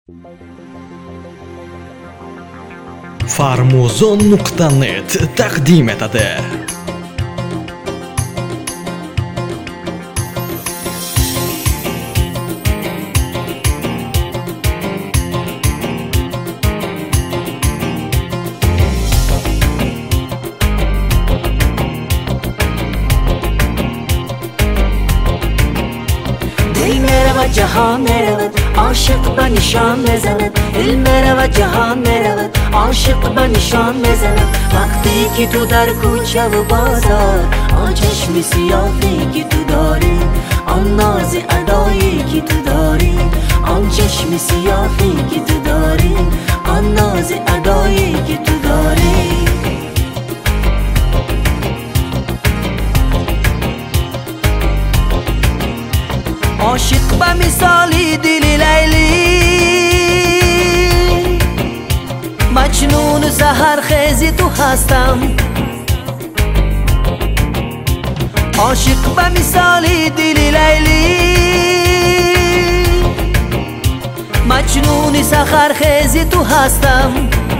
Farmuzon.net taqdim etadi. merhaba Cihan merhaba, aşık ben nişan mezenet. Dil merhaba Cihan merhaba, aşık ben nişan mezenet. وقتی که تو در کوچه و بازار آن چشم سیاهی که تو داری، آن ناز ادایی که تو داری، آن چشم سیاهی که تو داری، آن ناز ادایی که تو داری. عاشق به مثالی دلی لیلی، مجنون سحر خیزی تو هستم. عاشق به مثالی دلی لیلی، مجنون سحر خیزی تو هستم.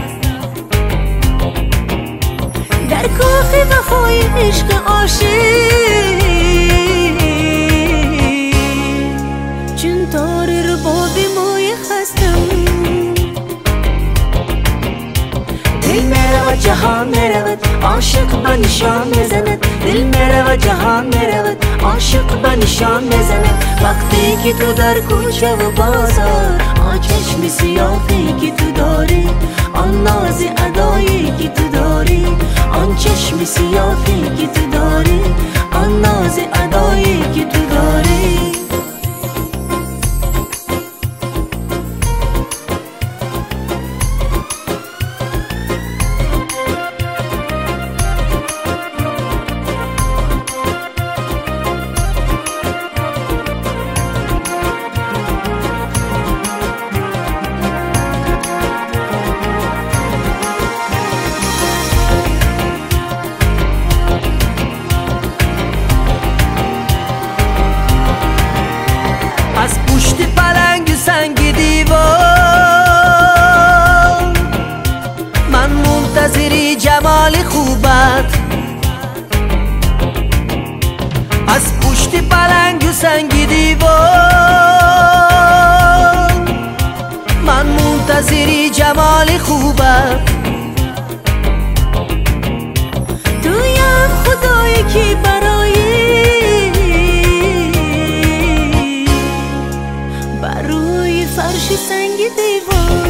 در کاخ وفای عشق عاشق جهان میرود عاشق به نشان میزند. دل میرود جهان میرود عاشق به نشان میزند. وقتی که تو در کوچه و بازار آن چشم سیاهی که تو داری، آن ناز ادایی که تو داری، آن چشم سیاهی که تو داری، آن ناز ادایی که تو داری. از پشت پلنگ سنگ دیوار من منتظری جمال خوبت. از پشت پلنگ سنگ دیوار من منتظری جمال خوبت. تویم خدایی که برای فرش سنگ دیوار.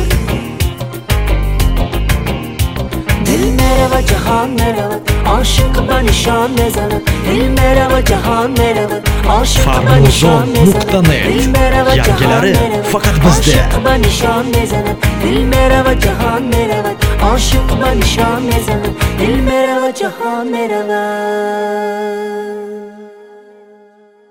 دل میرود جهان میرود عاشق به نشان میزند. دل میرود جهان میرود عاشق به نشان میزند. دل میرود جهان میرود عاشق به نشان میزند. دل میرود جهان میرود عاشق به نشان میزند. دل میرود جهان میرود.